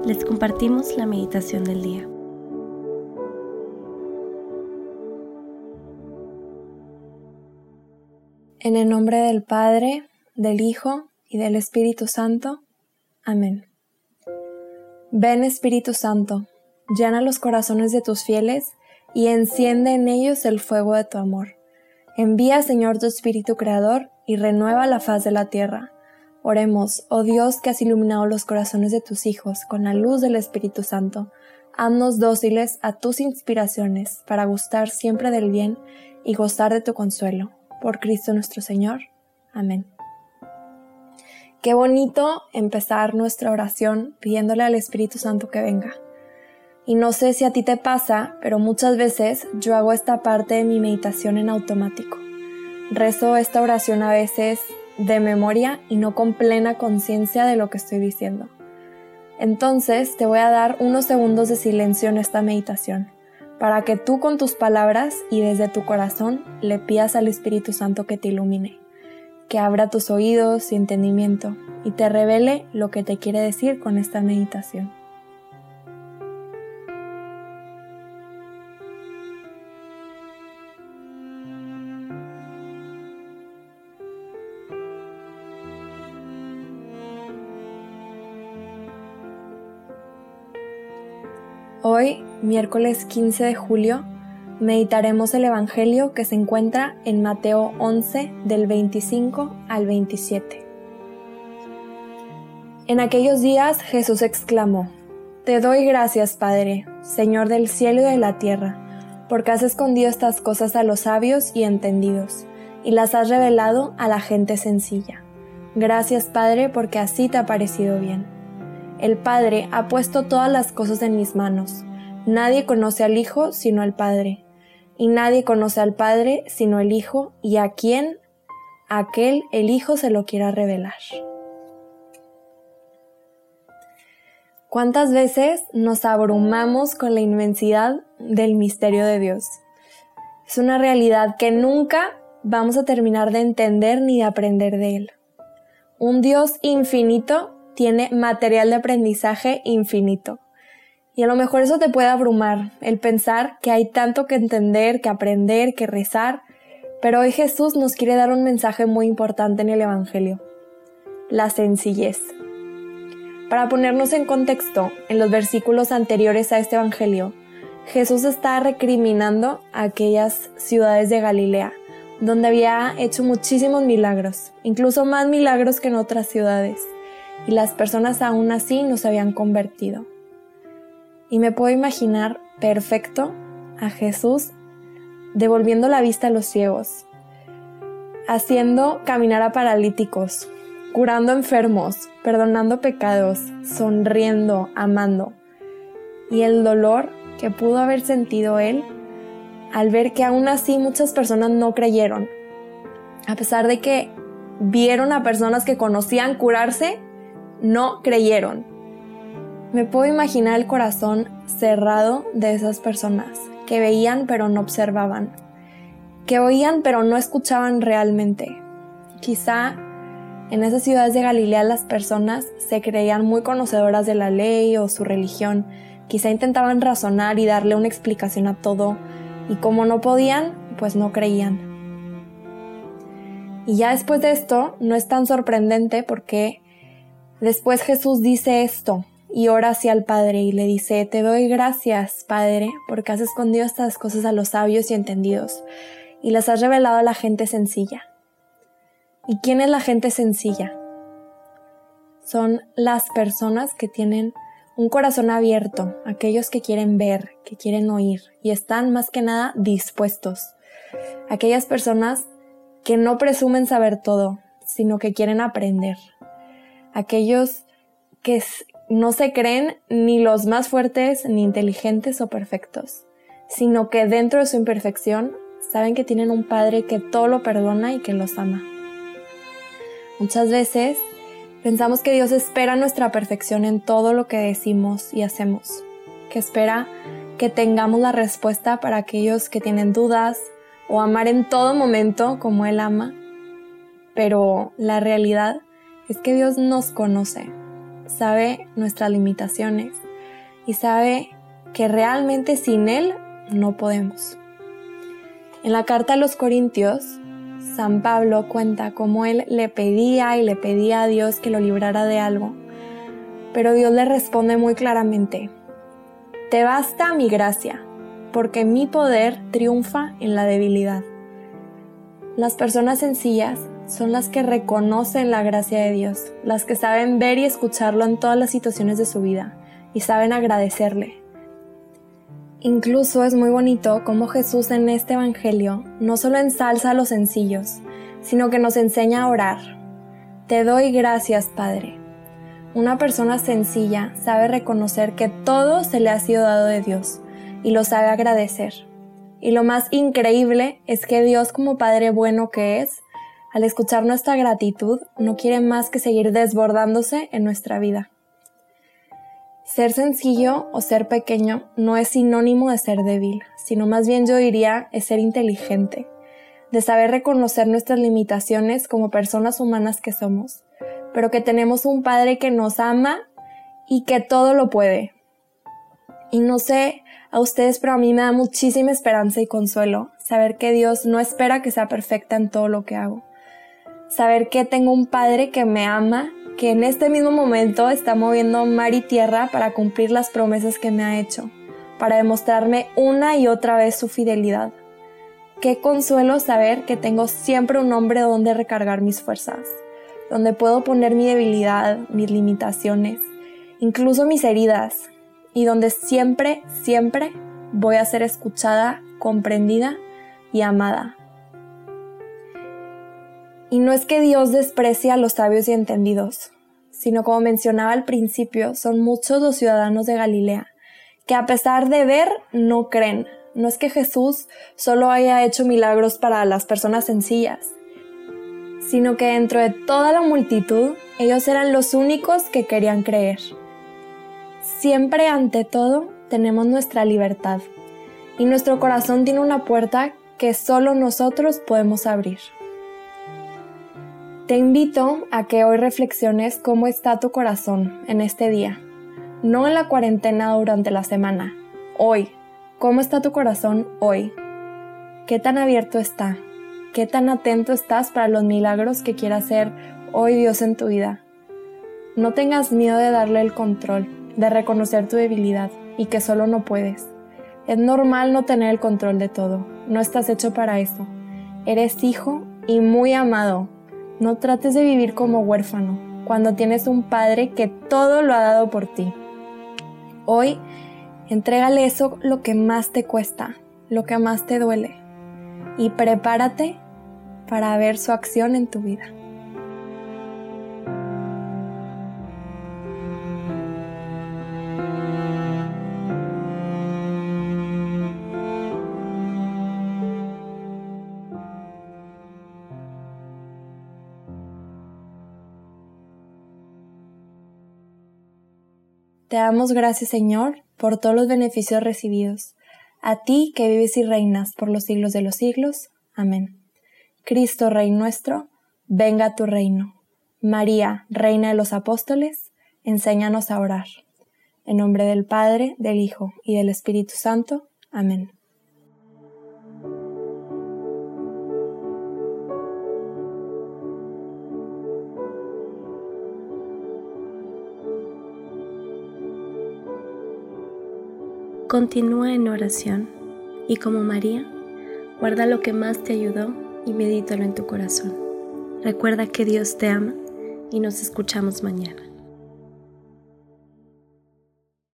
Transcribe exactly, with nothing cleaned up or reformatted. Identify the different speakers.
Speaker 1: Les compartimos la meditación del día.
Speaker 2: En el nombre del Padre, del Hijo y del Espíritu Santo. Amén. Ven, Espíritu Santo, llena los corazones de tus fieles y enciende en ellos el fuego de tu amor. Envía, Señor, tu Espíritu Creador y renueva la faz de la tierra. Oremos, oh Dios, que has iluminado los corazones de tus hijos con la luz del Espíritu Santo. Haznos dóciles a tus inspiraciones para gustar siempre del bien y gozar de tu consuelo. Por Cristo nuestro Señor. Amén. Qué bonito empezar nuestra oración pidiéndole al Espíritu Santo que venga. Y no sé si a ti te pasa, pero muchas veces yo hago esta parte de mi meditación en automático. Rezo esta oración a veces de memoria y no con plena conciencia de lo que estoy diciendo. Entonces te voy a dar unos segundos de silencio en esta meditación, para que tú con tus palabras y desde tu corazón le pidas al Espíritu Santo que te ilumine, que abra tus oídos y entendimiento y te revele lo que te quiere decir con esta meditación. Hoy, miércoles quince de julio, meditaremos el Evangelio que se encuentra en Mateo once, del veinticinco al veintisiete. En aquellos días Jesús exclamó: «Te doy gracias, Padre, Señor del cielo y de la tierra, porque has escondido estas cosas a los sabios y entendidos, y las has revelado a la gente sencilla. Gracias, Padre, porque así te ha parecido bien. El Padre ha puesto todas las cosas en mis manos. Nadie conoce al Hijo sino el Padre, y nadie conoce al Padre sino el Hijo, y a quien, a aquel el Hijo se lo quiera revelar». ¿Cuántas veces nos abrumamos con la inmensidad del misterio de Dios? Es una realidad que nunca vamos a terminar de entender ni de aprender de Él. Un Dios infinito tiene material de aprendizaje infinito. Y a lo mejor eso te puede abrumar, el pensar que hay tanto que entender, que aprender, que rezar, pero hoy Jesús nos quiere dar un mensaje muy importante en el Evangelio: la sencillez. Para ponernos en contexto, en los versículos anteriores a este Evangelio, Jesús está recriminando a aquellas ciudades de Galilea, donde había hecho muchísimos milagros, incluso más milagros que en otras ciudades, y las personas aún así no se habían convertido. Y me puedo imaginar perfecto a Jesús devolviendo la vista a los ciegos, haciendo caminar a paralíticos, curando enfermos, perdonando pecados, sonriendo, amando. Y el dolor que pudo haber sentido Él al ver que aún así muchas personas no creyeron, a pesar de que vieron a personas que conocían curarse, no creyeron. Me puedo imaginar el corazón cerrado de esas personas, que veían pero no observaban, que oían pero no escuchaban realmente. Quizá en esas ciudades de Galilea las personas se creían muy conocedoras de la ley o su religión, quizá intentaban razonar y darle una explicación a todo, y como no podían, pues no creían. Y ya después de esto, no es tan sorprendente porque después Jesús dice esto y ora hacia el Padre y le dice: «Te doy gracias, Padre, porque has escondido estas cosas a los sabios y entendidos y las has revelado a la gente sencilla». ¿Y quién es la gente sencilla? Son las personas que tienen un corazón abierto, aquellos que quieren ver, que quieren oír y están más que nada dispuestos. Aquellas personas que no presumen saber todo, sino que quieren aprender. Aquellos que no se creen ni los más fuertes, ni inteligentes o perfectos, sino que dentro de su imperfección saben que tienen un Padre que todo lo perdona y que los ama. Muchas veces pensamos que Dios espera nuestra perfección en todo lo que decimos y hacemos, que espera que tengamos la respuesta para aquellos que tienen dudas o amar en todo momento como Él ama, pero la realidad es que Dios nos conoce sabe nuestras limitaciones y sabe que realmente sin Él no podemos. En la carta a los Corintios, San Pablo cuenta cómo él le pedía y le pedía a Dios que lo librara de algo, pero Dios le responde muy claramente: «Te basta mi gracia, porque mi poder triunfa en la debilidad». Las personas sencillas son las que reconocen la gracia de Dios, las que saben ver y escucharlo en todas las situaciones de su vida y saben agradecerle. Incluso es muy bonito cómo Jesús en este evangelio no solo ensalza a los sencillos, sino que nos enseña a orar. Te doy gracias, Padre. Una persona sencilla sabe reconocer que todo se le ha sido dado de Dios y lo sabe agradecer. Y lo más increíble es que Dios, como Padre bueno que es, al escuchar nuestra gratitud, no quiere más que seguir desbordándose en nuestra vida. Ser sencillo o ser pequeño no es sinónimo de ser débil, sino más bien yo diría es ser inteligente, de saber reconocer nuestras limitaciones como personas humanas que somos, pero que tenemos un Padre que nos ama y que todo lo puede. Y no sé a ustedes, pero a mí me da muchísima esperanza y consuelo saber que Dios no espera que sea perfecta en todo lo que hago. Saber que tengo un Padre que me ama, que en este mismo momento está moviendo mar y tierra para cumplir las promesas que me ha hecho, para demostrarme una y otra vez su fidelidad. Qué consuelo saber que tengo siempre un hombre donde recargar mis fuerzas, donde puedo poner mi debilidad, mis limitaciones, incluso mis heridas, y donde siempre, siempre voy a ser escuchada, comprendida y amada. Y no es que Dios desprecie a los sabios y entendidos, sino como mencionaba al principio, son muchos los ciudadanos de Galilea, que a pesar de ver, no creen. No es que Jesús solo haya hecho milagros para las personas sencillas, sino que dentro de toda la multitud, ellos eran los únicos que querían creer. Siempre, ante todo, tenemos nuestra libertad, y nuestro corazón tiene una puerta que solo nosotros podemos abrir. Te invito a que hoy reflexiones cómo está tu corazón en este día, no en la cuarentena durante la semana, hoy. ¿Cómo está tu corazón hoy? ¿Qué tan abierto está? ¿Qué tan atento estás para los milagros que quiera hacer hoy Dios en tu vida? No tengas miedo de darle el control, de reconocer tu debilidad y que solo no puedes. Es normal no tener el control de todo, no estás hecho para eso. Eres hijo y muy amado. No trates de vivir como huérfano, cuando tienes un Padre que todo lo ha dado por ti. Hoy, entrégale eso lo que más te cuesta, lo que más te duele, y prepárate para ver su acción en tu vida. Te damos gracias, Señor, por todos los beneficios recibidos. A ti que vives y reinas por los siglos de los siglos. Amén. Cristo, Rey nuestro, venga a tu reino. María, Reina de los Apóstoles, enséñanos a orar. En nombre del Padre, del Hijo y del Espíritu Santo. Amén.
Speaker 1: Continúa en oración y como María, guarda lo que más te ayudó y medítalo en tu corazón. Recuerda que Dios te ama y nos escuchamos mañana.